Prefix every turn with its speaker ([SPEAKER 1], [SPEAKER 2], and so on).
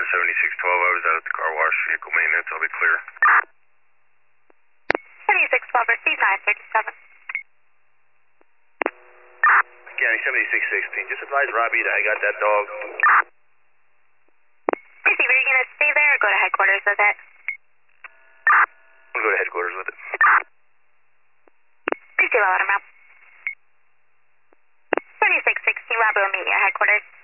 [SPEAKER 1] 7612, I was out at the car wash, vehicle maintenance, I'll be clear.
[SPEAKER 2] 7612, receive 937.
[SPEAKER 1] County 7616, just advise Robbie that I got that dog.
[SPEAKER 2] Receive, are you going to stay there or go to headquarters with it?
[SPEAKER 1] We'll go to headquarters with it.
[SPEAKER 2] Receive, I'll let him know. 7616, Robbie will meet you at headquarters.